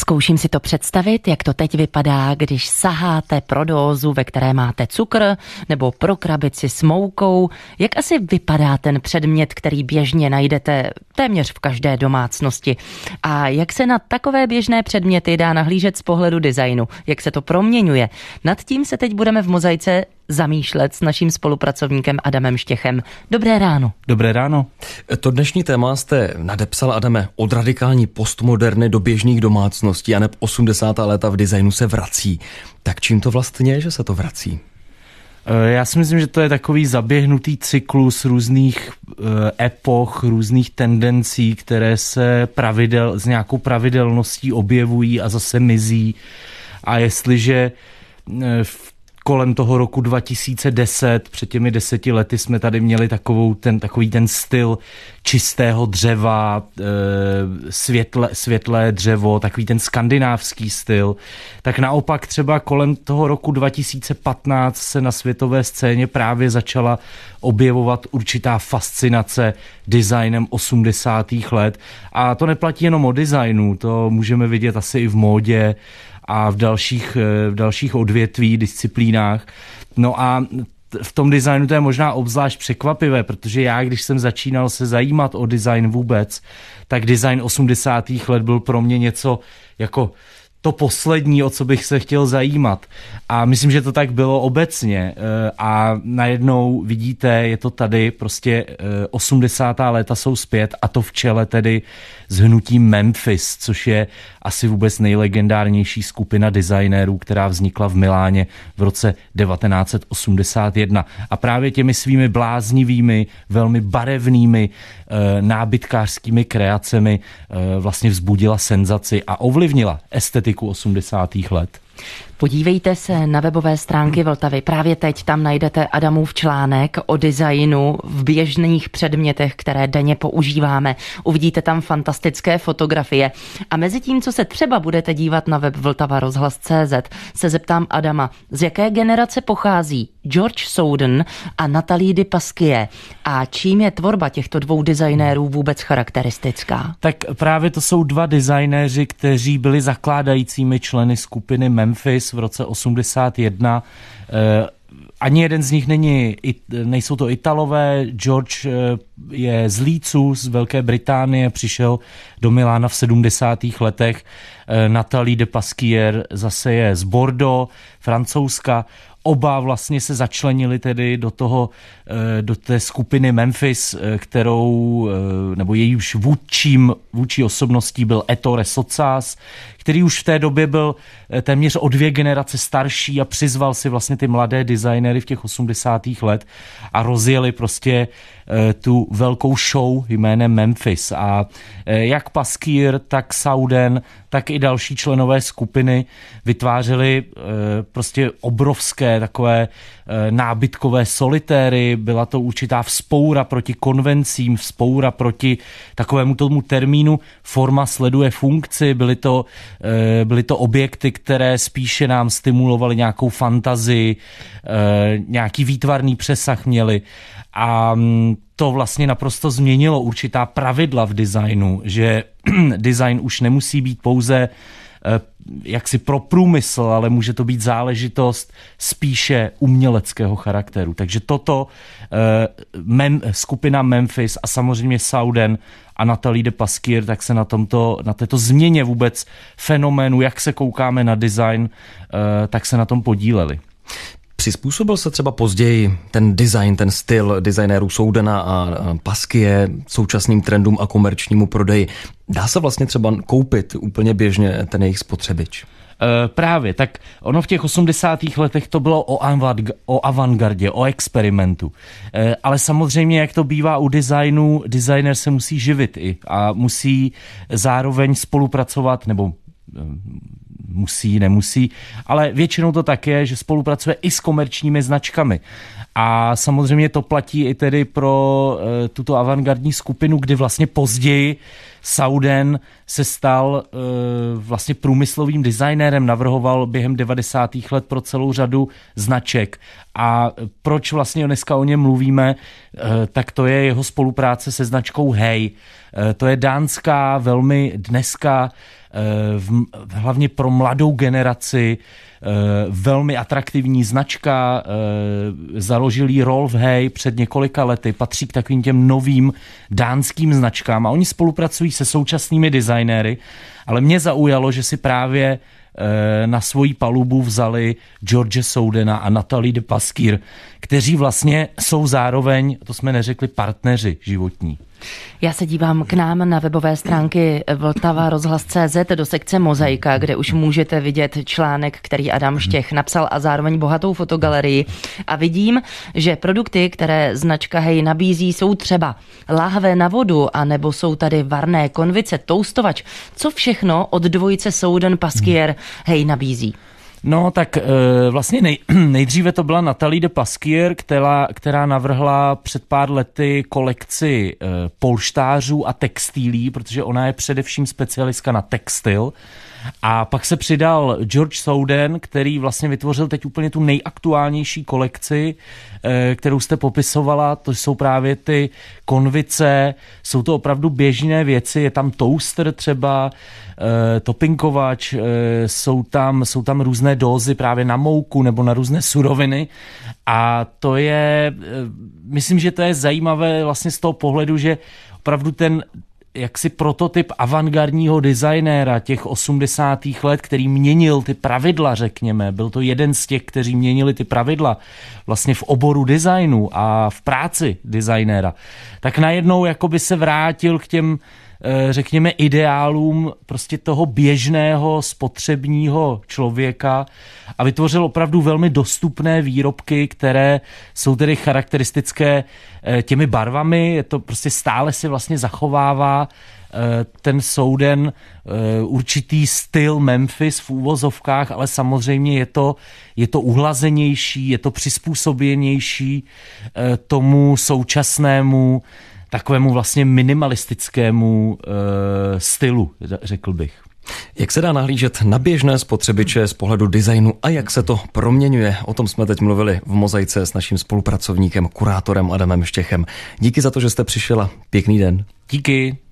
Zkouším si to představit, jak to teď vypadá, když saháte pro dózu, ve které máte cukr, nebo pro krabici s moukou. Jak asi vypadá ten předmět, který běžně najdete téměř v každé domácnosti? A jak se na takové běžné předměty dá nahlížet z pohledu designu? Jak se to proměňuje? Nad tím se teď budeme v Mozaice zamýšlet s naším spolupracovníkem Adamem Štěchem. Dobré ráno. Dobré ráno. To dnešní téma jste nadepsal, Adame, od radikální postmoderny do běžných domácností a neb 80. léta v designu se vrací. Tak čím to vlastně je, že se to vrací? Já si myslím, že to je takový zaběhnutý cyklus různých epoch, různých tendencí, které se s nějakou pravidelností objevují a zase mizí. A jestliže kolem toho roku 2010, před těmi 10 lety jsme tady měli takový ten styl čistého dřeva, světlé dřevo, takový ten skandinávský styl, tak naopak třeba kolem toho roku 2015 se na světové scéně právě začala objevovat určitá fascinace designem 80. let. A to neplatí jenom o designu, to můžeme vidět asi i v módě a v dalších odvětví, disciplínách. No a v tom designu to je možná obzvlášť překvapivé, protože já, když jsem začínal se zajímat o design vůbec, tak design 80. let byl pro mě něco jako to poslední, o co bych se chtěl zajímat. A myslím, že to tak bylo obecně. A najednou vidíte, je to tady, prostě 80. léta jsou zpět a to v čele tedy s hnutím Memphis, což je asi vůbec nejlegendárnější skupina designérů, která vznikla v Miláně v roce 1981. A právě těmi svými bláznivými, velmi barevnými nábytkářskými kreacemi vlastně vzbudila senzaci a ovlivnila estetiku 80. let. Podívejte se na webové stránky Vltavy. Právě teď tam najdete Adamův článek o designu v běžných předmětech, které denně používáme. Uvidíte tam fantastické fotografie. A mezi tím, co se třeba budete dívat na web vltavarozhlas.cz, se zeptám Adama, z jaké generace pochází George Souden a Nathalie de Pasquier a čím je tvorba těchto dvou designérů vůbec charakteristická? Tak právě to jsou dva designéři, kteří byli zakládajícími členy skupiny Memphis v roce 81. Ani jeden z nich nejsou to Italové. George je z Leedsu, z Velké Británie, přišel do Milána v 70. letech. Nathalie de Pasquier zase je z Bordeaux, Francouzska. Oba vlastně se začlenili tedy do té skupiny Memphis, nebo jejíž vůdčí osobností byl Ettore Sottsass, který už v té době byl téměř o 2 generace starší a přizval si vlastně ty mladé designéry v těch 80. let a rozjeli prostě tu velkou show jménem Memphis. A jak Pasquier, tak Souden, tak i další členové skupiny vytvářeli prostě obrovské takové nábytkové solitéry. Byla to určitá vzpoura proti konvencím, vzpoura proti takovému tomu termínu forma sleduje funkci. Byly to objekty, které spíše nám stimulovaly nějakou fantazii, nějaký výtvarný přesah měly. A to vlastně naprosto změnilo určitá pravidla v designu, že design už nemusí být pouze jaksi pro průmysl, ale může to být záležitost spíše uměleckého charakteru. Takže toto skupina Memphis a samozřejmě Souden a Nathalie de Pasquier, tak se na této změně vůbec fenoménu, jak se koukáme na design, tak se na tom podíleli. Přizpůsobil se třeba později ten design, ten styl designérů Soudena a Pasquier současným trendům a komerčnímu prodeji? Dá se vlastně třeba koupit úplně běžně ten jejich spotřebič? Právě, tak ono v těch 80. letech to bylo o avantgardě, o experimentu. Ale samozřejmě, jak to bývá u designu, designer se musí živit i a musí zároveň spolupracovat, nebo nemusí, ale většinou to tak je, že spolupracuje i s komerčními značkami. A samozřejmě to platí i tedy pro tuto avantgardní skupinu, kdy vlastně později Sauden se stal vlastně průmyslovým designérem, navrhoval během 90. let pro celou řadu značek. A proč vlastně dneska o něm mluvíme, tak to je jeho spolupráce se značkou Hey. To je dánská, velmi dneska hlavně pro mladou generaci velmi atraktivní značka, založil jí Rolf Hey před několika lety, patří k takovým těm novým dánským značkám a oni spolupracují se současnými designéry, ale mě zaujalo, že si právě na svoji palubu vzali George Soudena a Nathalie de Pasquier, kteří vlastně jsou zároveň, to jsme neřekli, partneři životní. Já se dívám k nám na webové stránky Vltava rozhlas.cz do sekce Mozaika, kde už můžete vidět článek, který Adam Štěch napsal a zároveň bohatou fotogalerii. A vidím, že produkty, které značka Hey nabízí, jsou třeba láhve na vodu, anebo jsou tady varné konvice, toustovač. Co všechno od dvojice Souden Pasquier Hey nabízí? No tak vlastně nejdříve to byla Nathalie de Pasquier, která navrhla před pár lety kolekci polštářů a textilí, protože ona je především specialistka na textil. A pak se přidal George Souden, který vlastně vytvořil teď úplně tu nejaktuálnější kolekci, kterou jste popisovala. To jsou právě ty konvice, jsou to opravdu běžné věci, je tam toaster třeba, topinkovač, jsou tam různé dózy právě na mouku nebo na různé suroviny a to je, myslím, že to je zajímavé vlastně z toho pohledu, že opravdu ten jaksi prototyp avantgardního designéra těch 80. let, který měnil ty pravidla, řekněme. Byl to jeden z těch, kteří měnili ty pravidla vlastně v oboru designu a v práci designéra. Tak najednou jakoby se vrátil k těm, řekněme, ideálům prostě toho běžného spotřebního člověka a vytvořil opravdu velmi dostupné výrobky, které jsou tedy charakteristické těmi barvami, je to prostě stále si vlastně zachovává ten Souden určitý styl Memphis v úvozovkách, ale samozřejmě je to uhlazenější, je to přizpůsobenější tomu současnému takovému vlastně minimalistickému stylu, řekl bych. Jak se dá nahlížet na běžné spotřebiče z pohledu designu a jak se to proměňuje? O tom jsme teď mluvili v Mozaice s naším spolupracovníkem, kurátorem Adamem Štěchem. Díky za to, že jste přišel a pěkný den. Díky.